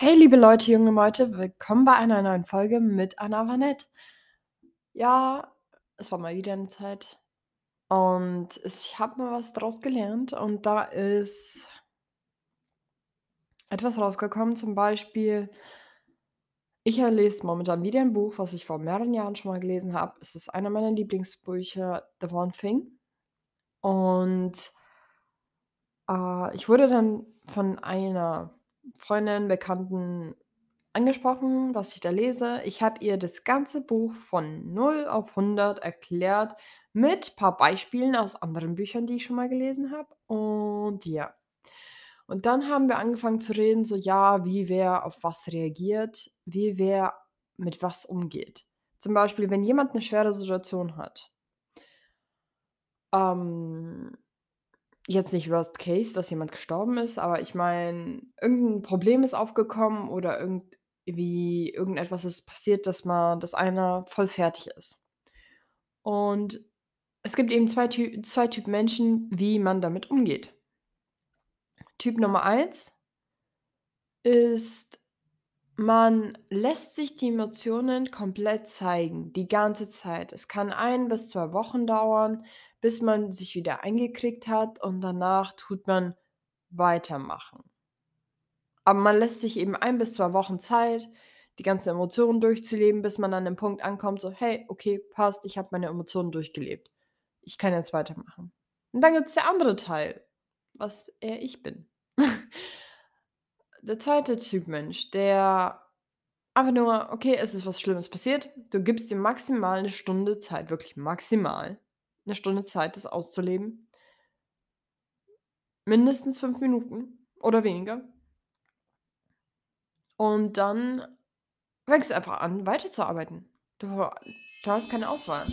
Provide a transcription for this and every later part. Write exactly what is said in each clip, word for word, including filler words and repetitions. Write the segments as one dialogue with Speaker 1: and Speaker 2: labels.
Speaker 1: Hey, liebe Leute, junge Leute, willkommen bei einer neuen Folge mit Anna Vanette. Ja, es war mal wieder eine Zeit und ich habe mal was draus gelernt und da ist etwas rausgekommen, zum Beispiel, ich äh, lese momentan wieder ein Buch, was ich vor mehreren Jahren schon mal gelesen habe. Es ist einer meiner Lieblingsbücher, The One Thing. Und äh, ich wurde dann von einer Freundin, Bekannten angesprochen, was ich da lese. Ich habe ihr das ganze Buch von null auf hundert erklärt mit paar Beispielen aus anderen Büchern, die ich schon mal gelesen habe. Und ja. Und dann haben wir angefangen zu reden, so ja, wie wer auf was reagiert, wie wer mit was umgeht. Zum Beispiel, wenn jemand eine schwere Situation hat, ähm, jetzt nicht Worst Case, dass jemand gestorben ist, aber ich meine, irgendein Problem ist aufgekommen oder irgendwie irgendetwas ist passiert, dass man dass einer voll fertig ist. Und es gibt eben zwei Ty zwei Typen Menschen, wie man damit umgeht. Typ Nummer eins ist, man lässt sich die Emotionen komplett zeigen, die ganze Zeit. Es kann ein bis zwei Wochen dauern, bis man sich wieder eingekriegt hat und danach tut man weitermachen. Aber man lässt sich eben ein bis zwei Wochen Zeit, die ganzen Emotionen durchzuleben, bis man an dem Punkt ankommt, so: „Hey, okay, passt, ich habe meine Emotionen durchgelebt. Ich kann jetzt weitermachen.“ Und dann gibt's der andere Teil, was eher ich bin. Der zweite Typ Mensch, der einfach nur okay, es ist was Schlimmes passiert. Du gibst dir maximal 'ne Stunde Zeit, wirklich maximal 'ne Stunde Zeit, das auszuleben. Mindestens fünf Minuten oder weniger. Und dann fängst du einfach an, weiterzuarbeiten. Du du hast keine Auswahl.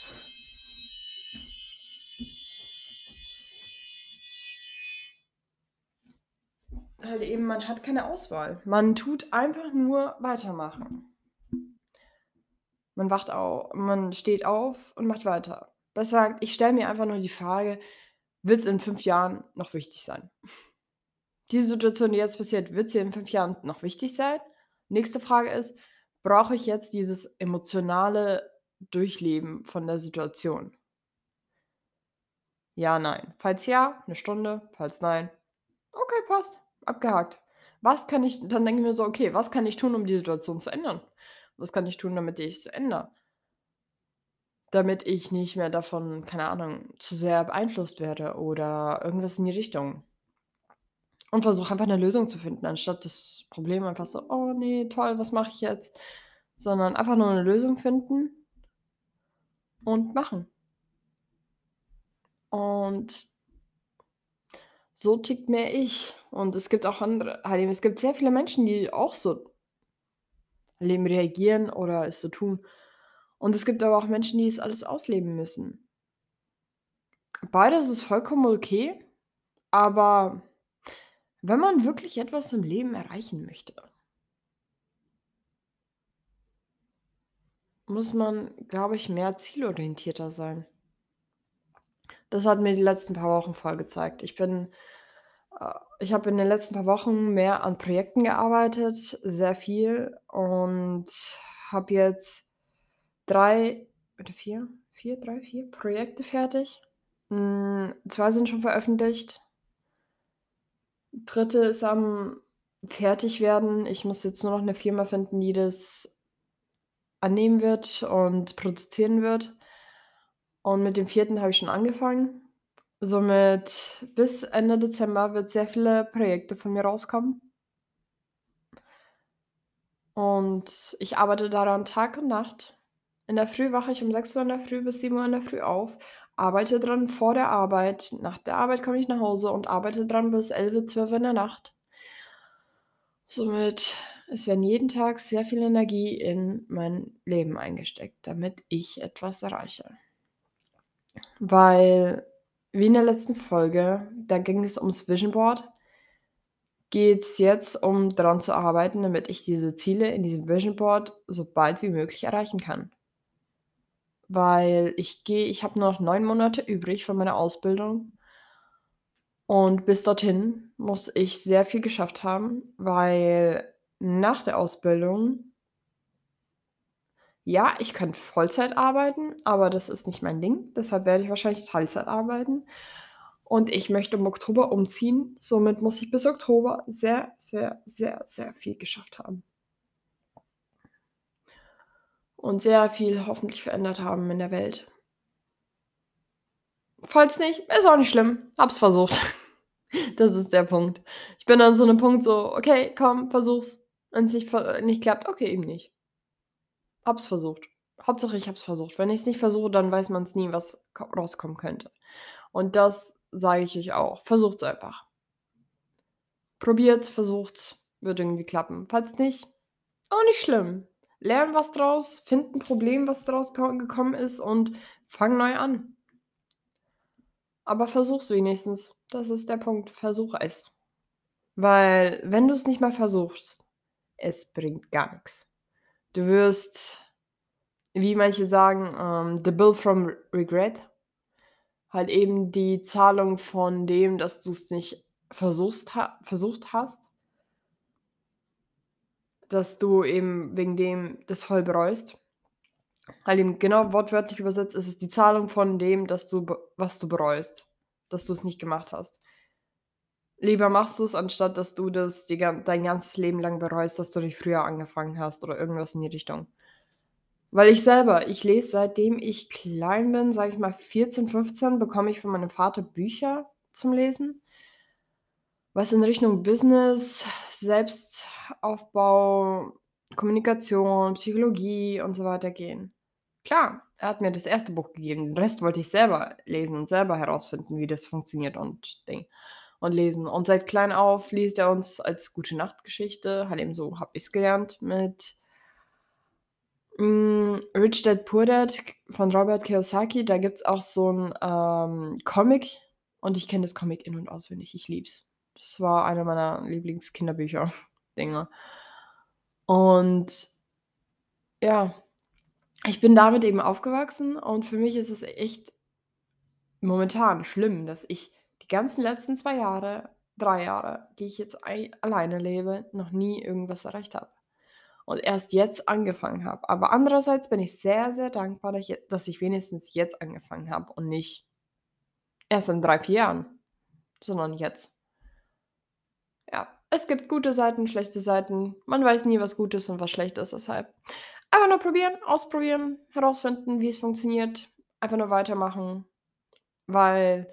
Speaker 1: Halt eben, man hat keine Auswahl. Man tut einfach nur weitermachen. Man wacht au man steht auf und macht weiter. Besser gesagt, ich stelle mir einfach nur die Frage: „Wird's in fünf Jahren noch wichtig sein?“ Die Situation, die jetzt passiert, wird sie in fünf Jahren noch wichtig sein? Nächste Frage ist: Brauche ich jetzt dieses emotionale Durchleben von der Situation? Ja, nein. Falls ja, eine Stunde, falls nein, okay, passt, abgehakt. Was kann ich dann denke ich mir so: „Okay, was kann ich tun, um die Situation zu ändern? Was kann ich tun, damit ich's ändere? Damit ich nicht mehr davon, keine Ahnung, zu sehr beeinflusst werde oder irgendwas in die Richtung.“ Und versuche einfach 'ne Lösung zu finden, anstatt das Problem einfach so: „Oh ne, toll, was mache ich jetzt?“ Sondern einfach nur 'ne Lösung finden und machen. Und so tickt mehr ich. Und es gibt auch andere halt eben, es gibt sehr viele Menschen, die auch so Leben reagieren oder es so tun. Und es gibt aber auch Menschen, die es alles ausleben müssen. Beides ist vollkommen okay, aber wenn man wirklich etwas im Leben erreichen möchte, muss man, glaube ich, mehr zielorientierter sein. Das hat mir die letzten paar Wochen voll gezeigt. Ich bin äh, ich habe in den letzten paar Wochen mehr an Projekten gearbeitet, sehr viel und habe jetzt drei oder vier, vier, drei, vier Projekte fertig. Hm, zwei sind schon veröffentlicht. Dritte ist am Fertigwerden. Ich muss jetzt nur noch 'ne Firma finden, die das annehmen wird und produzieren wird. Und mit dem vierten habe ich schon angefangen. Somit bis Ende Dezember wird sehr viele Projekte von mir rauskommen. Und ich arbeite daran Tag und Nacht. In der Früh wache ich um sechs Uhr in der Früh bis sieben Uhr in der Früh auf, arbeite dran vor der Arbeit. Nach der Arbeit komme ich nach Hause und arbeite dran bis elf, zwölf in der Nacht. Somit es werden jeden Tag sehr viel Energie in mein Leben eingesteckt, damit ich etwas erreiche. Weil, wie in der letzten Folge, da ging es ums Vision Board, geht's jetzt um dran zu arbeiten, damit ich diese Ziele in diesem Vision Board so bald wie möglich erreichen kann. Weil ich gehe ich habe nur noch neun Monate übrig von meiner Ausbildung und bis dorthin muss ich sehr viel geschafft haben, weil nach der Ausbildung ja, ich könnte Vollzeit arbeiten, aber das ist nicht mein Ding. Deshalb werde ich wahrscheinlich Teilzeit arbeiten. Und ich möchte im Oktober umziehen. Somit muss ich bis Oktober sehr, sehr, sehr, sehr viel geschafft haben. Und sehr viel hoffentlich verändert haben in der Welt. Falls nicht, ist auch nicht schlimm. Habe es versucht. Das ist der Punkt. Ich bin an so 'nem Punkt so: „Okay, komm, versuch's. Wenn's nicht ver nicht klappt, okay, eben nicht. Habe es versucht. Hauptsache, ich habe es versucht. Wenn ich's nicht versuche, dann weiß man's nie, was ko rauskommen könnte. Und das sage ich euch auch. Versucht's einfach. Probiert's, versucht's, wird irgendwie klappen. Falls nicht, auch nicht schlimm. Lern was draus, find 'n Problem, was draus ko gekommen ist und fang neu an. Aber versuch's wenigstens. Das ist der Punkt. Versuche es. Weil wenn du's nicht mal versuchst, es bringt gar nix. Du wirst, wie manche sagen, ähm, the bill from r regret halt eben die Zahlung von dem, dass du's nicht versuchst ha versucht hast dass du eben wegen dem das voll bereust. Halt eben genau wortwörtlich übersetzt ist es die Zahlung von dem, dass du be was du bereust, dass du's nicht gemacht hast. Lieber machst du's, anstatt dass du das die gan dein ganzes Leben lang bereust, dass du nicht früher angefangen hast oder irgendwas in die Richtung. Weil ich selber ich lese, seitdem ich klein bin, sage ich mal vierzehn, fünfzehn, bekomme ich von meinem Vater Bücher zum Lesen was in Richtung Business, Selbstaufbau, Kommunikation, Psychologie und so weiter gehen. Klar, er hat mir das erste Buch gegeben, den Rest wollte ich selber lesen und selber herausfinden, wie das funktioniert und Ding und lesen. Und seit klein auf liest er uns als Gute-Nacht-Geschichte, halt eben so habe ich's gelernt mit hm, „Rich Dad Poor Dad“ k von Robert Kiyosaki. Da gibt's auch so 'n, ähm, Comic und ich kenne das Comic in und auswendig. Ich liebe es. Das war einer meiner Lieblingskinderbücher Dinger. Und ja, ich bin damit eben aufgewachsen und für mich ist es echt momentan schlimm, dass ich die ganzen letzten zwei Jahre, drei Jahre, die ich jetzt ei alleine lebe, noch nie irgendwas erreicht habe und erst jetzt angefangen habe. Aber andererseits bin ich sehr, sehr dankbar, dass ich je dass ich wenigstens jetzt angefangen habe und nicht erst in drei, vier Jahren, sondern jetzt. Ja, es gibt gute Seiten, schlechte Seiten. Man weiß nie, was gut ist und was schlecht ist, deshalb einfach nur probieren, ausprobieren, herausfinden, wie es funktioniert, einfach nur weitermachen, weil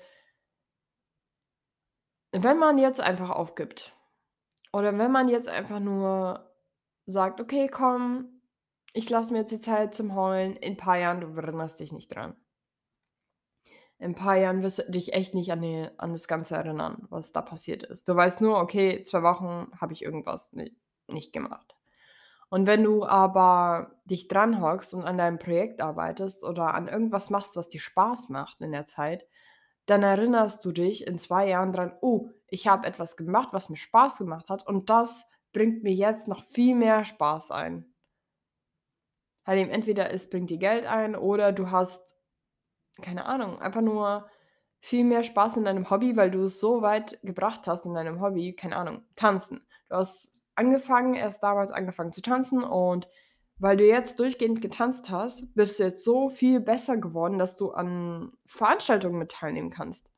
Speaker 1: wenn man jetzt einfach aufgibt oder wenn man jetzt einfach nur sagt: „Okay, komm, ich lasse mir jetzt die Zeit zum Heulen“, in paar Jahren, du erinnerst dich nicht dran. In paar Jahren wirst du dich echt nicht an die an das Ganze erinnern, was da passiert ist. Du weißt nur: „Okay, zwei Wochen habe ich irgendwas ni nicht gemacht.“ Und wenn du aber dich dran hockst und an deinem Projekt arbeitest oder an irgendwas machst, was dir Spaß macht in der Zeit, dann erinnerst du dich in zwei Jahren dran: „Oh, ich habe etwas gemacht, was mir Spaß gemacht hat und das bringt mir jetzt noch viel mehr Spaß ein.“ Halt eben entweder es bringt dir Geld ein oder du hast, keine Ahnung, einfach nur viel mehr Spaß in deinem Hobby, weil du es so weit gebracht hast in deinem Hobby, keine Ahnung, Tanzen. Du hast angefangen erst damals angefangen zu tanzen und weil du jetzt durchgehend getanzt hast, bist du jetzt so viel besser geworden, dass du an Veranstaltungen mit teilnehmen kannst.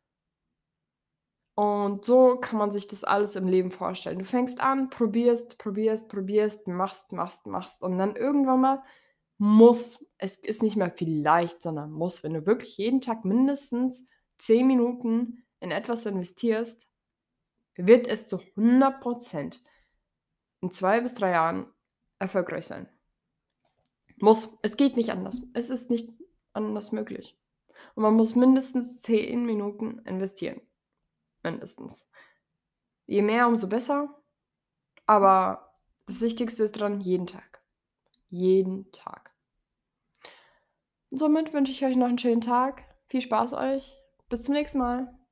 Speaker 1: Und so kann man sich das alles im Leben vorstellen. Du fängst an, probierst, probierst, probierst, machst, machst, machst und dann irgendwann mal muss es ist nicht mehr vielleicht, sondern muss, wenn du wirklich jeden Tag mindestens zehn Minuten in etwas investierst, wird es zu hundert Prozent in zwei bis drei Jahren erfolgreich sein. Muss. Es geht nicht anders. Es ist nicht anders möglich. Und man muss mindestens zehn Minuten investieren. Mindestens. Je mehr, umso besser, aber das Wichtigste ist dran, jeden Tag. Jeden Tag. Somit wünsche ich euch noch 'n schönen Tag. Viel Spaß euch. Bis zum nächsten Mal.